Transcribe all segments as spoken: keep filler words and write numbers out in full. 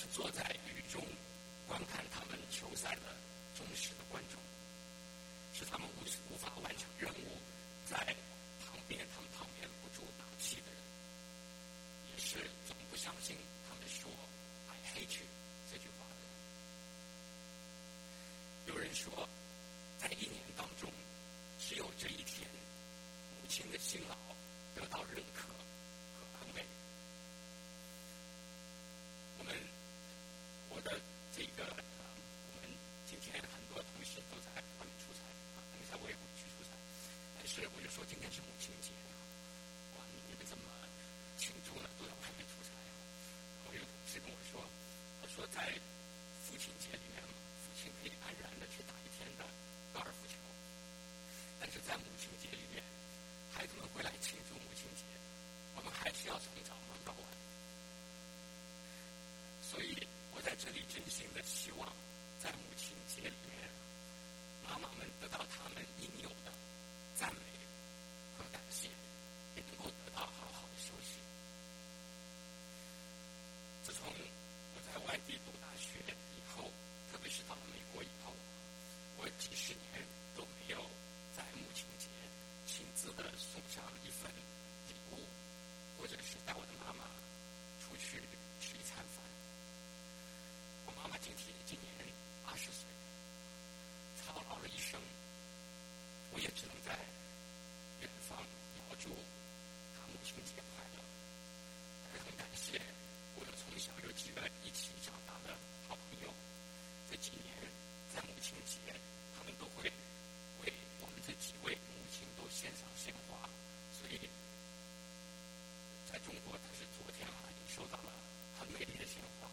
是坐在雨中观看他们球赛的忠实的观众，是他们无无法完成任务在旁边他们旁边不住打气的人，也是总不相信他们说 I hate you 这句话的人。有人说，在一年当中，只有这一天，母亲的辛劳得到认可和安慰。我们，我的这个，呃，我们今天很多同事都在外面出差啊，等一下我也会去出差，但是我就说今天是母亲节啊，哇，你们怎么庆祝呢？都在外面出差啊。我有同事跟我说，他说在父亲节里面嘛，父亲可以安然的去打一天的高尔夫球，但是在母亲节里面，孩子们会来庆祝母亲节，我们还是要从早忙到晚。所以我在这里真心的希望，在母亲节里面，妈妈们得到他们应有的赞美和感谢，也能够得到好好的休息。自从我在外地读大学以后，特别是到了美国以后，我几十年都没有在母亲节亲自的送上一份礼物，或者是带我的妈妈出去吃一餐饭。我妈妈今天今年八十岁，操劳了一生，我也只能在远方遥祝她母亲节快乐。也很感谢我有从小有几个一起长大的好朋友，这几年在母亲节，他们都会为我们这几位母亲都献上鲜花，所以在中国，他是昨天啊已经收到了很美丽的鲜花。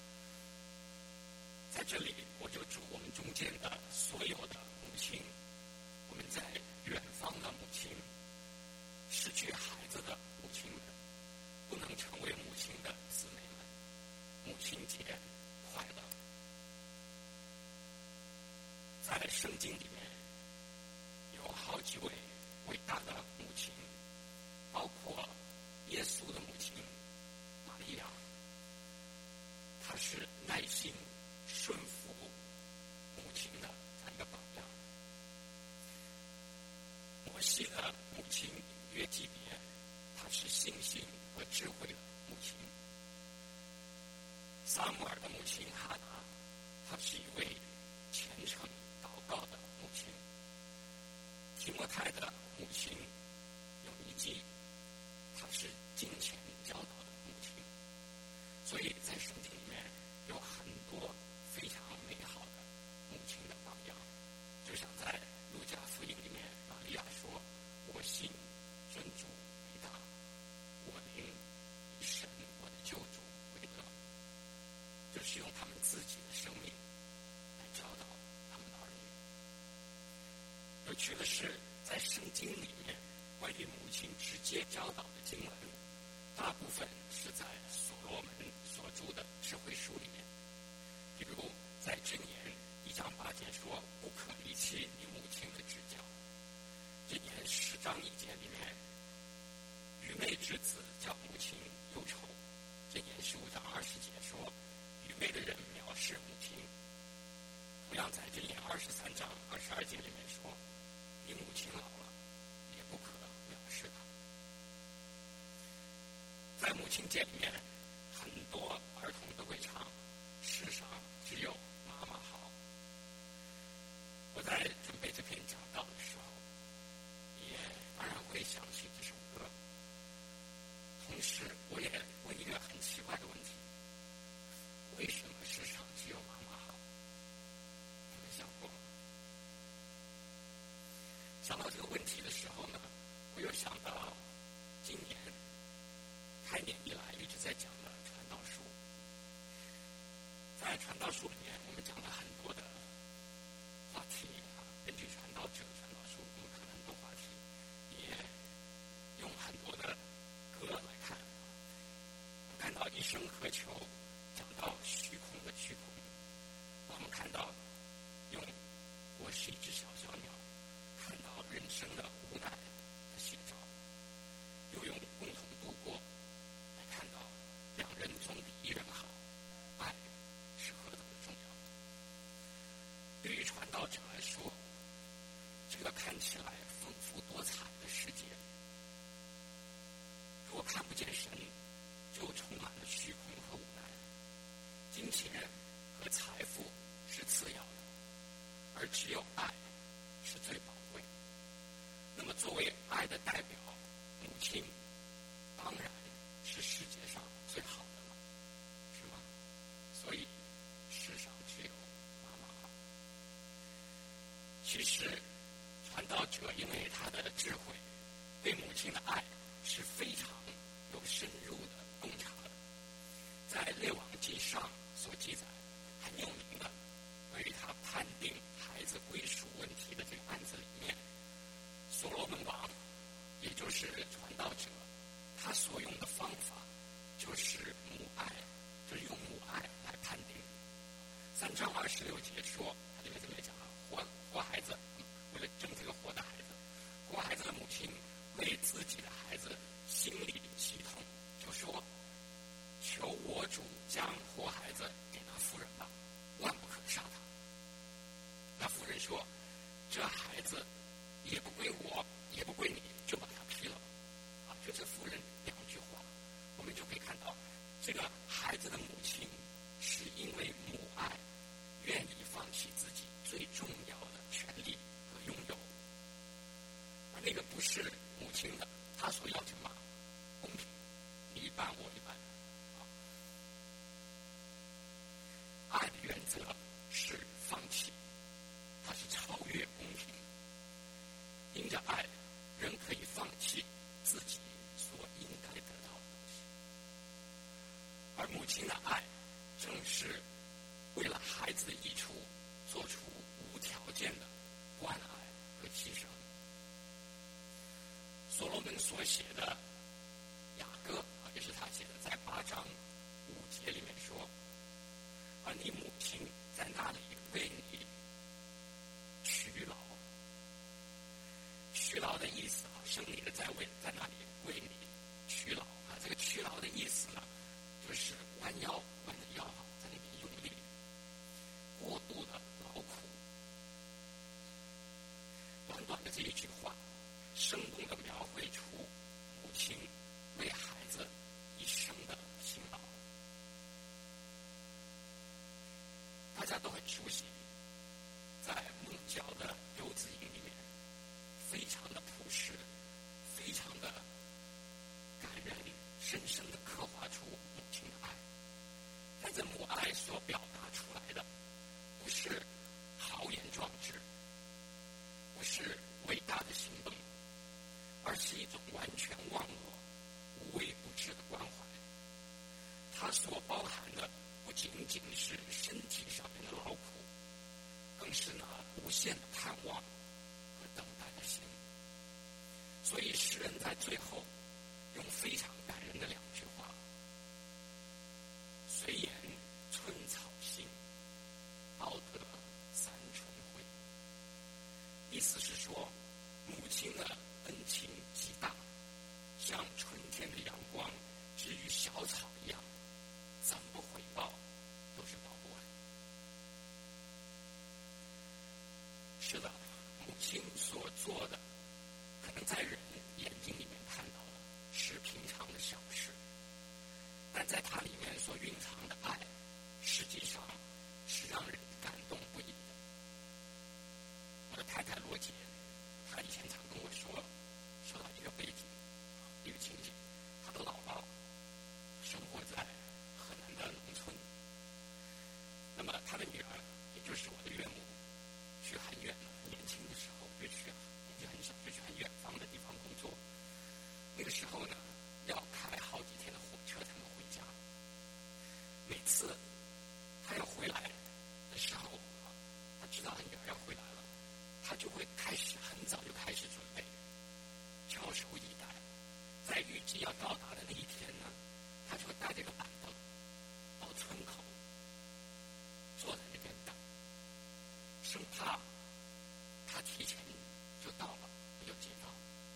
在这里，我就祝我们中间的所有的母亲，我们在远方的母亲，失去孩子的母亲们，不能成为母亲的姊妹们，母亲节快乐。在圣经里面有好几位伟大的母亲，包括耶稣的母亲玛利亚，她是耐心顺服母亲的这样一个榜样。摩西的母亲约基别，她是信心和智慧的母亲。撒母耳的母亲哈拿，她是一位虔诚祷告的母亲。提摩太的母亲有尼基，她是金钱教导的母亲。所以在圣经里面有很多非常美好的母亲的榜样，就像在路加福音里面，玛利亚说：“我信真主为大，我灵以神我的救主为乐。”就是用他们自己的生命来教导他们的儿女。有趣的是，在圣经里面关于母亲直接教导的经文，大部分是在所罗门所著的智慧书里面。比如在箴言一章八节说：“不可离弃你母亲的指教。”箴言十章一节里面，愚昧之子叫母亲忧愁。箴言十五章二十节说，愚昧的人藐视母亲。同样在箴言二十三章二十二节里面说，你母亲老了，也不可藐视她。在母亲节里面，很多儿童都会唱世上只有妈妈好。我在准备这篇讲道的时候，也当然会想起这首歌。同时我也问一个很奇怪的问题，为什么世上只有妈妈好？你们想过吗？想到这个问题的时候呢，我又想到今年开年以来一直在讲的传道书。在传道书里面，我们讲了很多的话题啊，根据传道者、传道书，我们看了很多话题，也用很多的歌来看。我们看到一生何求，讲到虚空的虚空。我们看到用我是一只小小鸟，看到人生的无奈的写照，又用共同度过来看到两人总比一人好，爱看起来丰富多彩的世界，如果看不见神，就充满了虚空和无奈。金钱和财富是次要的，而只有爱是最宝贵。那么作为爱的代表，母亲当然是世界上最好的了，是吗？所以世上只有妈妈好。其实传道者因为他的智慧，对母亲的爱是非常有深入的洞察的。在列王记上所记载很有名的关于他判定孩子归属问题的这个案子里面，所罗门王也就是传道者，他所用的方法就是母爱，就是用母爱来判定。三章二十六节说，他里面这么讲啊，活活孩子，为了争这个活的孩子，活孩子的母亲为自己的孩子心里喜痛，就说：求我主将活孩子给那妇人吧，万不可杀他。那妇人说：这孩子也不归我，也不归你，就把他劈了。啊，就这妇人两句话，我们就可以看到，这个孩子的母亲是因为母爱，愿意放弃自己最重要的权利和拥有。而那个不是母亲的，他所要求嘛，公平，你一半我一半。爱的原则是放弃，它是超越公平。因着爱，人可以放弃自己所应该得到的东西。而母亲的爱，正是为了孩子的益处，做出无条件的关爱和牺牲。所罗门所写的雅歌，也是他写的，在八章五节里面说：而你母亲在那里为你劬劳。劬劳的意思啊，生你的在为在那里为你劬劳啊。这个劬劳的意思呢，就是弯腰弯着腰啊，在那边用力，过度的劳苦。短短的这一句话，生动地描绘出母亲为孩子一生的辛劳。大家都很熟悉，在孟郊的游子吟里面，非常的朴实，非常的感人，深深的刻画出母亲的爱。但这母爱所表达出来的，不是豪言壮志，不是伟大的行动，而是一种完全忘我、无微不至的关怀。它所包含的不仅仅是身体上面的劳苦，更是那无限的盼望和等待的心。所以诗人在最后用非常感人的两句话：虽言春草新，报得三春晖。意思是说，母亲的恩情极大，像春天的阳光之于小草一样，怎么回报都是报不完。是的，母亲所做的，可能在人眼睛里面看到的是平常的小事，但在它里面所蕴藏的爱，实际上是让人感动不已的。我的太太罗姐，她以前常跟我说，说到一个背景，一个情景，她的姥姥生活在河南的农村，那么她的女儿，也就是我的岳母，去很远了，年轻的时候就去，年纪很小就去很远方的地方工作。那个时候呢，要开好几天的火车才能回家。每次她要回来的时候，她知道她女儿要回来了，她就会开始很早就开始准备，翘首以待。在预计要到达的那一天呢，她就会带这个板凳到村口，坐在那边等，生怕他提前就到了，没有接到。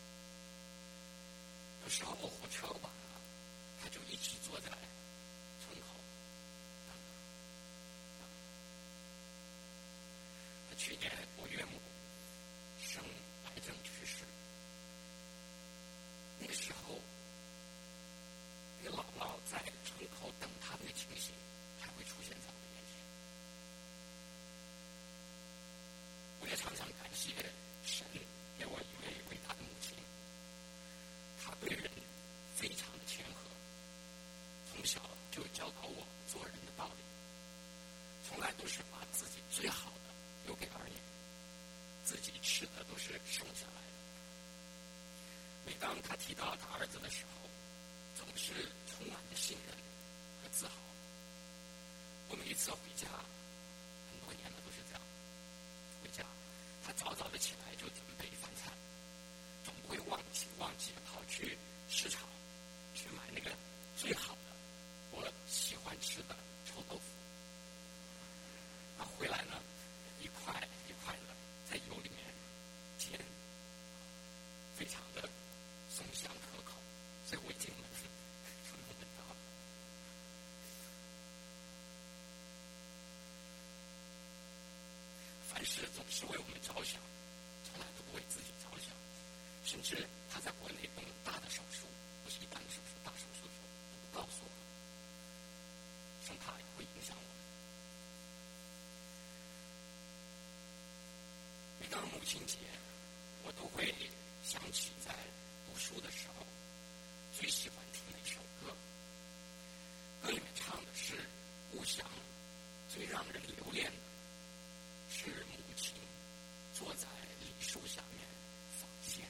有时候火车晚了，他就一直坐在村口等等。他去年我岳母生癌都是把自己最好的留给儿女，自己吃的都是剩下来的。每当他提到他儿子的时候，总是充满着信任和自豪。我每一次回家，很多年了都是这样，回家他早早的起来就准备饭菜，总不会忘记忘记跑去市场去买那个最好的我喜欢吃的臭豆腐。然后回来呢，一块一块的在油里面煎，非常的松香可口，所以我已经闻就能闻到了。凡事总是为我们着想，从来都不为自己着想。甚至他在国内动大的手术，不是一般的手术，大手术的时候都不告诉我，生怕会影响我们。每当母亲节，我都会想起在读书的时候最喜欢听的一首歌。歌里面唱的是故乡最让人留恋的是母亲坐在梨树下面纺线，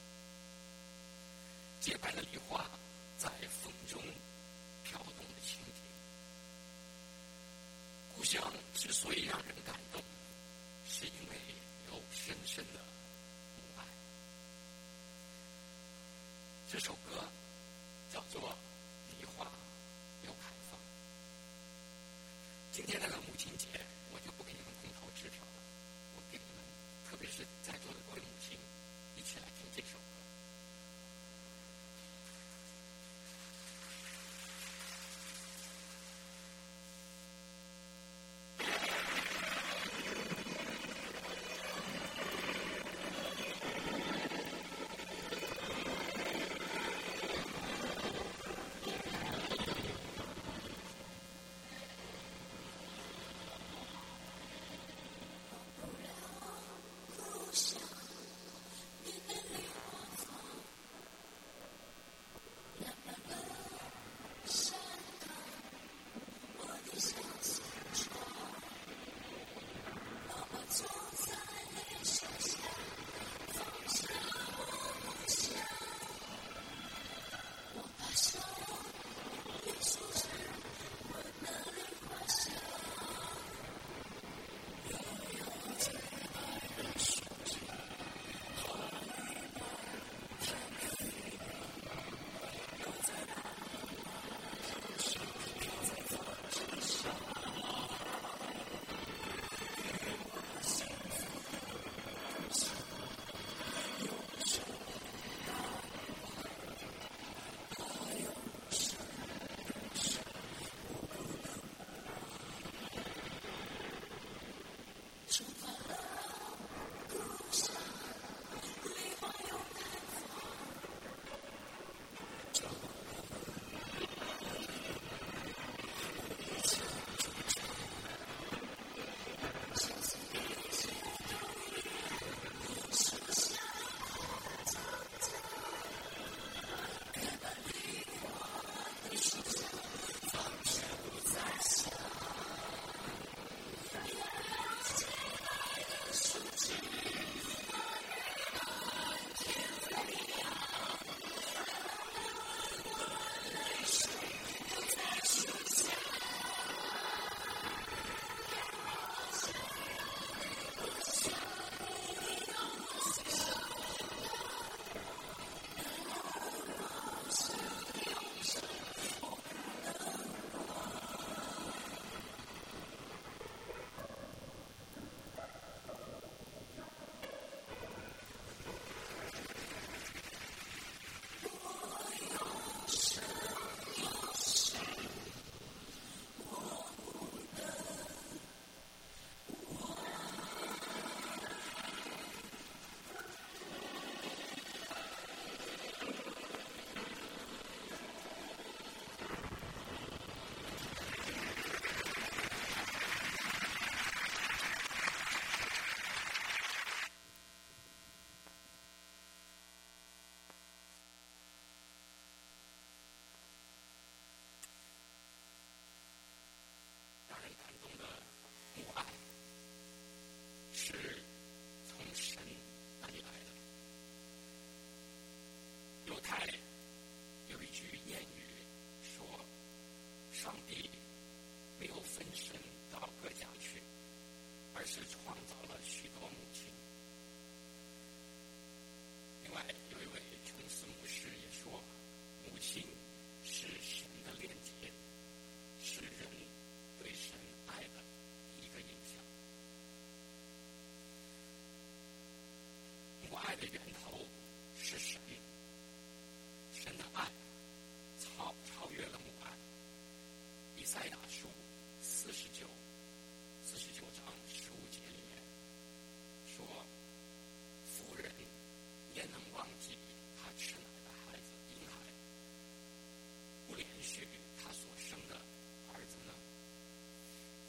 洁白的梨花在风中飘动的蜻蜓。故乡之所以让人感动，是因为有深深的母爱。这首歌叫做《梨花又开放》。今天这个母亲节，我就不给你们空头支票了，我给你们，特别是在座的各位母亲，一起来听这首歌。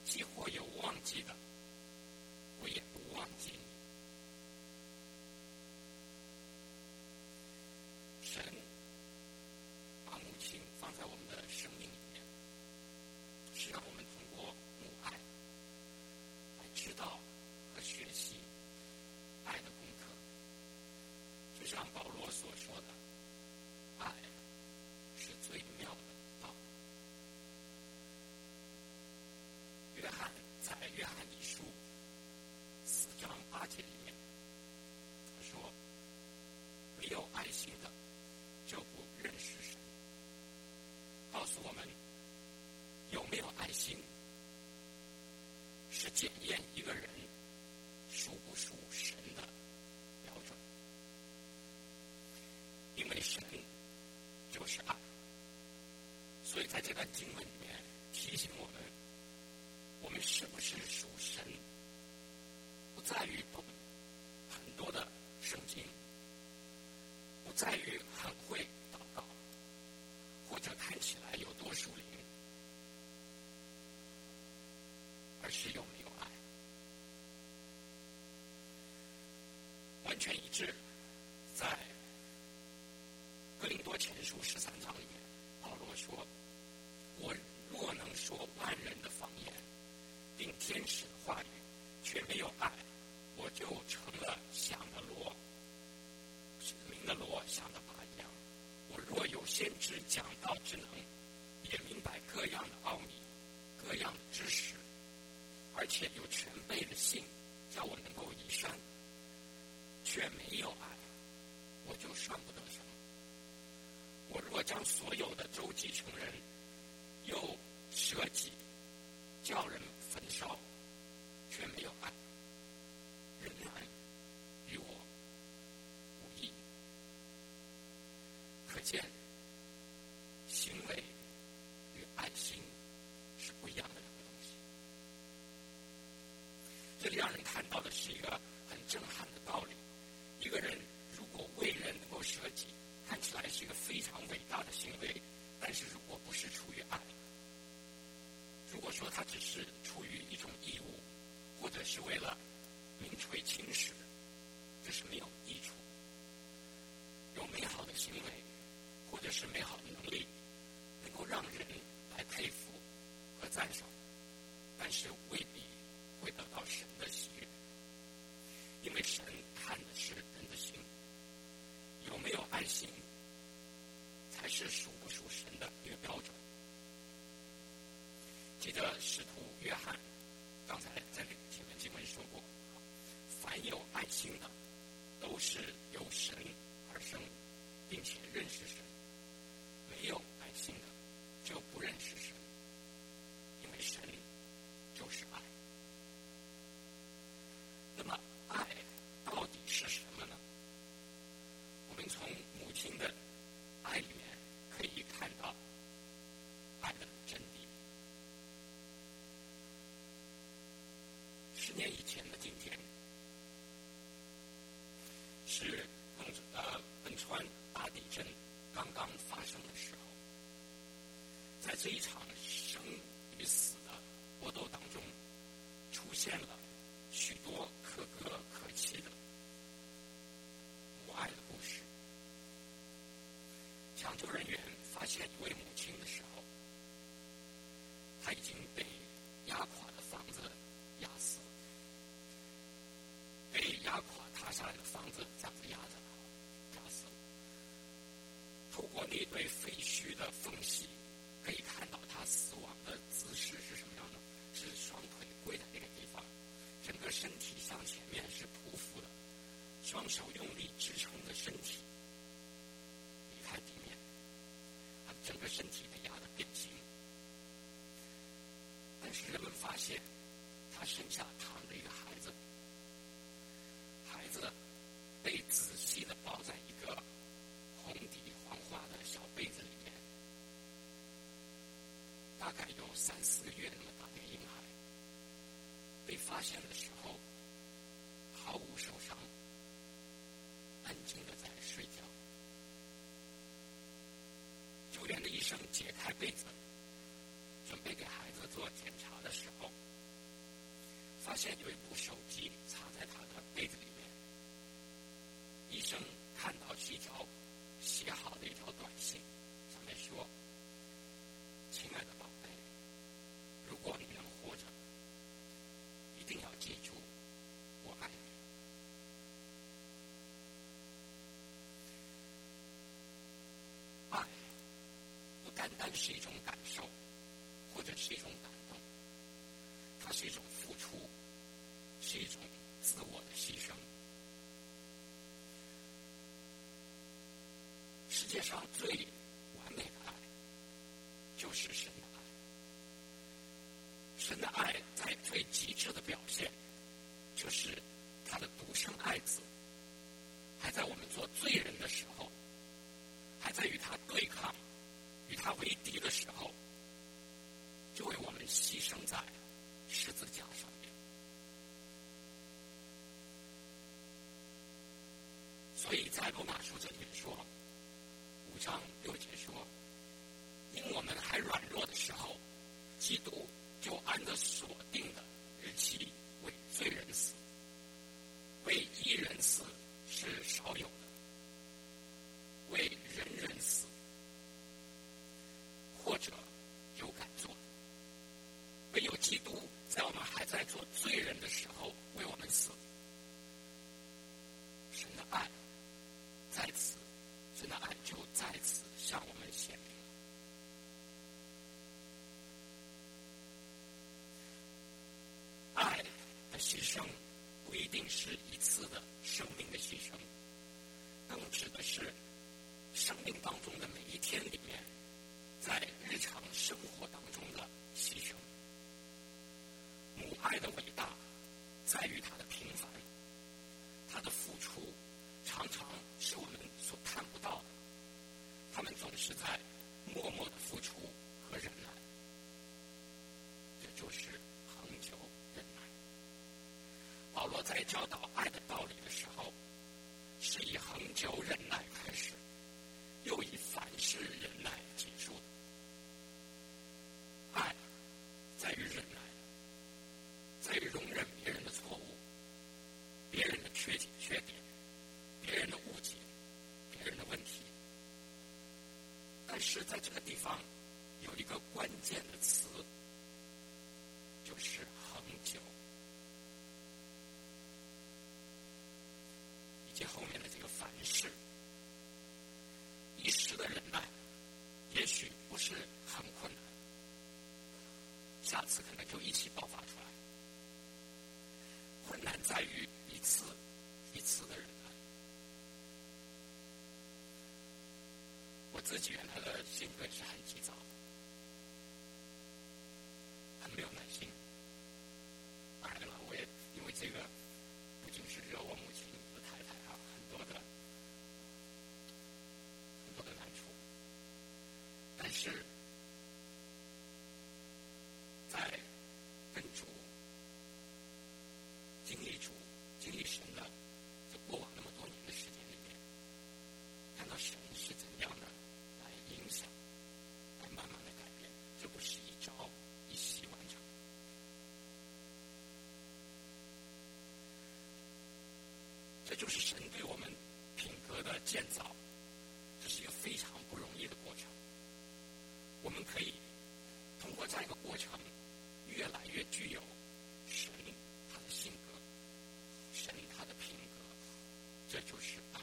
既或有忘记的，我也不忘记你。神把母亲放在我们的生命里面，是让我们通过母爱来知道和学习爱的功课。就像保罗所说的，爱是最妙的道。约翰在约翰一书四章八节里面，他说：“没有爱心的，就不认识神。”告诉我们，有没有爱心，是检验一个人属不属神的标准。因为神就是爱，所以在这段经文里面提醒我们，我们是不是属神，不在于懂很多的圣经，不在于很会祷告，或者看起来有多属灵，而是有没有爱。完全一致，在哥林多前书十三章里面，保罗说：“我若能说万人的方言，并天使的话语，却没有爱，我就成了响的锣，鸣的锣，响的拔一样。我若有先知讲道之能，也明白各样的奥秘，各样的知识，而且有全备的信，叫我能够移山，却没有爱，我就算不得什么。我若将所有的周济成人，又舍己叫人焚烧，却没有爱，仍然与我无益。”可见行为与爱心是不一样的两个东西。这里让人看到的是一个很震撼的道理：一个人如果为人能够舍己，看起来是一个非常伟大的行为，但是如果不是出于爱，如果说他只是出于一种义务，或者是为了名垂青史，这是没有益处。有美好的行为，或者是美好的能力，能够让人来佩服和赞赏，但是未必会得到神的喜悦，因为神看的是人的心，有没有爱心，才是属不属神的一个标准。记得使徒约翰刚才在前面经文说过，凡有爱心的，都是由神而生，并且认识神；没有爱心的，就不认识神，因为神就是爱。那么爱到底是什么呢？我们从母亲的爱里面可以看到爱的真谛。十年以前的今天，是呃汶川大地震刚刚发生的时候，在这一场生与死的搏斗当中，出现了许多可歌可泣的母爱的故事。抢救人员发现一位母亲的时候，她已经被压垮的房子压死了，被压垮塌下来的房子这样子压着压死了。透过那对废墟的缝隙，可以看到他死亡的姿势是什么样的？是双腿跪在那个地方，整个身体向前面是匍匐的，双手用力支撑着身体离开地面，他整个身体被压得变形。但是人们发现，他身下躺着一个孩子，孩子被仔细地包在一个红底黄花的小被子里面，大概有三四个月那么大的婴孩，被发现的时候毫无受伤，安静地在睡觉。救援的医生解开被子，准备给孩子做检查的时候， 发现有一部手机藏在他的被子里面。医生看到是一条写好的一条短信，上面说：“亲爱的宝贝，如果你能活着，一定要记住，我爱你。”爱不单单是一种感受，或者是一种感动，它是一种付出，是一种自我的牺牲。世界上最完美的爱，就是神的爱。神的爱在最极致的表现，就是他的独生爱子，还在我们做罪人的时候，还在与他对抗、与他为敌的时候，就为我们牺牲在十字架上面。所以在罗马书这里面说，五章六节说，因我们还软弱的时候，基督就按着所定的日期为罪人死，为义人死是少有的，为人人死，或者有敢做，唯有基督在我们还在做罪人的时候为我们死。神的爱在此，神的爱就在此向我们显明了。爱的牺牲不一定是一次的生命的牺牲，更指的是生命当中的每一天里面，在日常生活当中的牺牲。母爱的伟大在于它的平凡，它的付出常常是我们所看不到的，他们总是在默默的付出和忍耐，这就是恒久忍耐。保罗在教导爱的道理的时候，是以恒久忍耐开始，又以凡事忍耐结束的。爱在于忍耐，在于容忍别人的错误，别人的缺点缺点别人的误解，别人的问题。但是在这个地方有一个关键的词，就是恒久，以及后面的这个凡事。一时的忍耐也许不是很困难，下次可能就一起爆发出来。困难在于一次一次的忍耐。我自己原来的性格是很急躁，很没有耐心。当然了，我也因为这个不仅是惹我母亲的太太啊，很多的很多的难处。但是在跟主经历主经历神的这过往那么多年的时间里面，看到神是怎样的来影响，来慢慢的改变，这不是一朝一夕完成。这就是神对我们品格的建造，这是一个非常不容易的过程。我们可以通过这样一个过程，越来越具有神他的性格，神他的品格，这就是爱。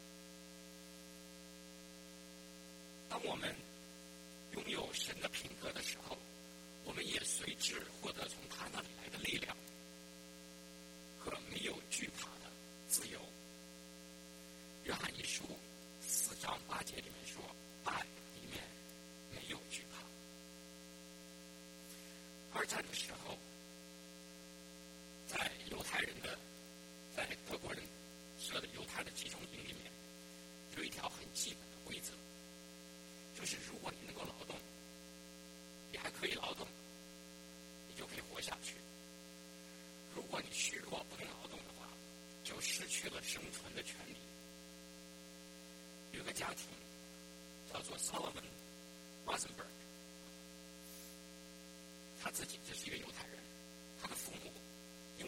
当我们拥有神的品格的时候，我们也随之获得从他那里来的力量和没有惧怕的自由。约翰一书四章八节里面说，爱里面没有惧怕。二战的时候，在犹太人的在德国人设的犹太的集中营里面，有一条很基本的规则，就是如果你能够劳动，你还可以劳动，你就可以活下去。如果你虚弱不能劳动的话，就失去了生存的权利。有个家庭叫做 Solomon Rosenberg， 他自己就是一个犹太人，他的父母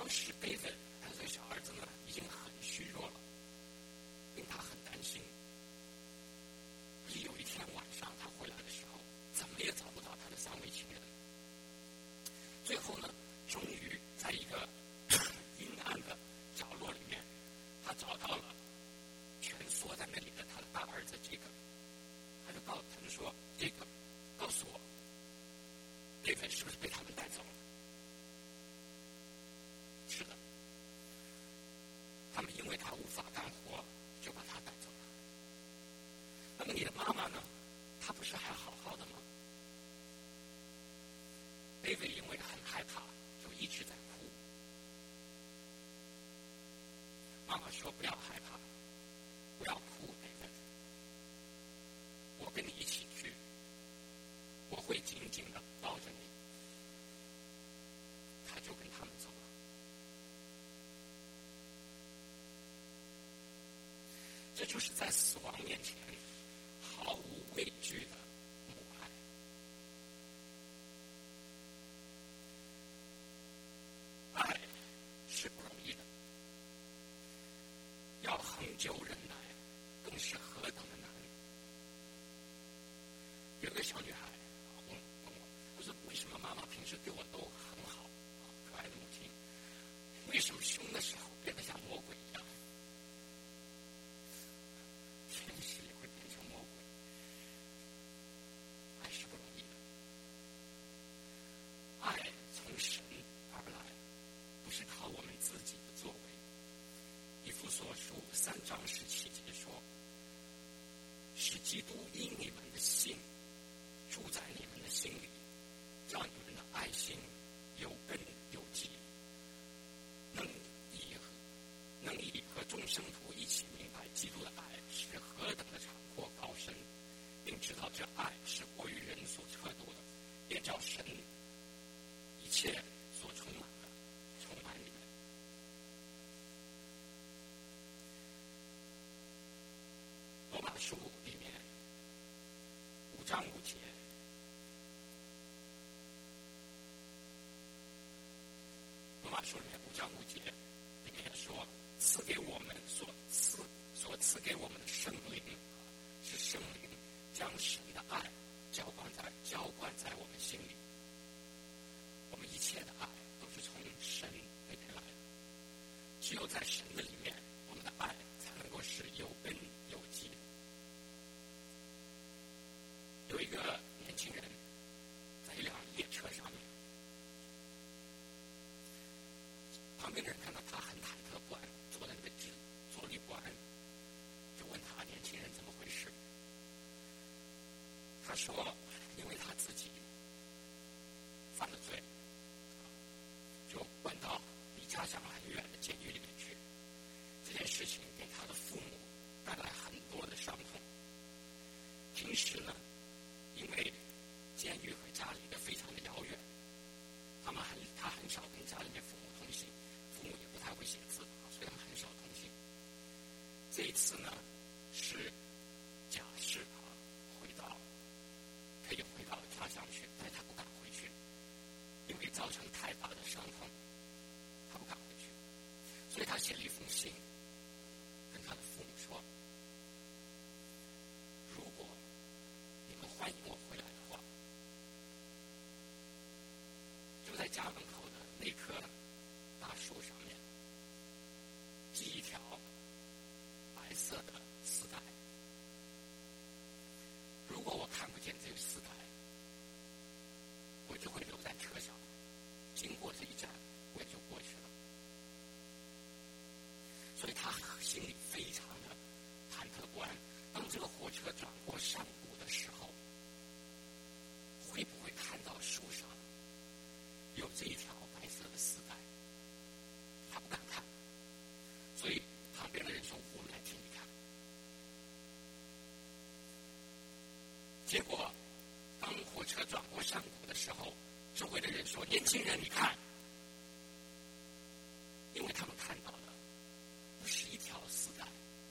当时贝菲他这个小儿子呢已经很虚弱了，令他很担心。有一天晚上他回来的时候，怎么也找不到他的三位亲人。最后呢，终于在一个阴暗的角落里面，他找到了蜷缩在那里的他的大儿子这个，他就告他就说：“这个，告诉我，贝菲是不是被他们带走了？”是的，他们因为他无法干活，就把他带走了。那么你的妈妈呢？她不是还好好的吗？贝菲因为很害怕，就一直在哭。妈妈说：“不要害怕，不要哭，贝菲，我跟你一起去，我会紧紧的抱着你。”他就跟他们走了。这就是在死亡面前毫无畏惧的母爱。爱是不容易的，要恒久忍耐，更是何等的难。有个小女孩问我，我说：“为什么妈妈平时对我都很好，可爱的母亲，为什么凶的时候变得像魔鬼一样？”天使也会变成魔鬼，爱是不容易的。爱从神而来，不是靠我们自己的作为。以弗所书三章十七节说：“使基督因你们的信住在你们的心里，让你们的爱心有根有基，能以能以和众圣徒一起明白基督的爱是何等的长阔高深，并知道这爱是过于人所测度的，便叫神一切所充满的充满你们。”罗马书里面五章五节，罗马书里面五章五节里面说：“赐给我们所赐所赐给我们的圣灵，是圣灵将神的爱浇灌在浇灌在我们心里。”我们一切的爱都是从神那边来的，只有在神的里面，我们的爱才能够是有根有基的。有一个年轻人在一辆列车上面，旁边的人看到他很忐忑不安，坐在那个直坐立不安，就问他：“年轻人怎么回事？”他说：“因为他自己犯了罪，就关到离家乡很远的监狱里面去。这件事情给他的父母带来很多的伤痛。平时呢，因为监狱和家离得非常的遥远，他们很他很少跟家里面父母通信，父母也不太会写字，所以他们很少通信。这一次呢，是假释啊，回到可以回到家乡去，但他不敢回去，因为造成太大的伤痛，他不敢回去，所以他写了一封信，跟他的父母说：“如果你们欢迎我回来的话，就在家门口的那棵大树上面系一条白色的丝带。如果我看不见这个丝带，我就会留在车上，经过这一站，我也就过去了。”所以他心里非常的忐忑不安。当这个火车转过山谷的时候，会不会看到树上有这一条白色的丝带？他不敢看，所以旁边的人说：“我们来听你看。”结果当火车转过山谷的时候，周围的人说：“年轻人，你看。”因为他们看到的不是一条丝带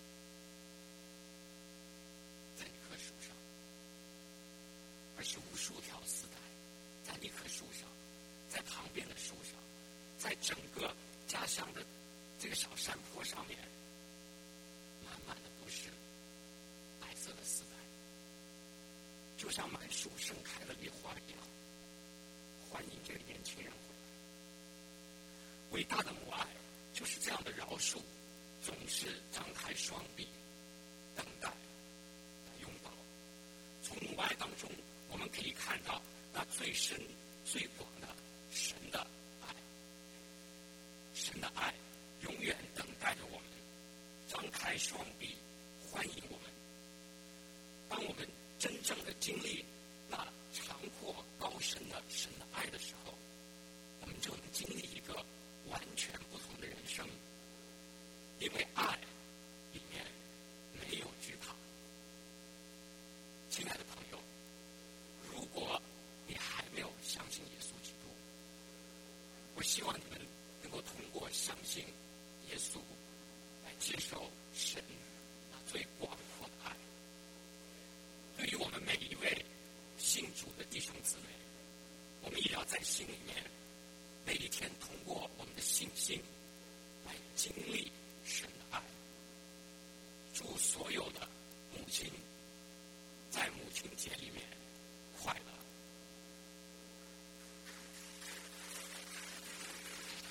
在那棵树上，而是无数条丝带在那棵树上，在旁边的树上，在整个家乡的这个小山坡上面，满满的都是白色的丝带，就像满树盛开的野花一样，欢迎这个年轻人回来。伟大的母爱就是这样的饶恕，总是张开双臂，等待拥抱。从母爱当中，我们可以看到那最深最广的神的爱。神的爱永远等待着我们，张开双臂欢迎我们。当我们真正的经历那长阔高深的神的爱的时候，我们就能经历一个完全不同的人生。因为爱里面没有惧怕。亲爱的朋友，如果你还没有相信耶稣基督，我希望你们能够通过相信耶稣来接受神那最广阔的爱。对于我们每一位信主的弟兄姊妹，我们也要在心里面每一天通过我们的信心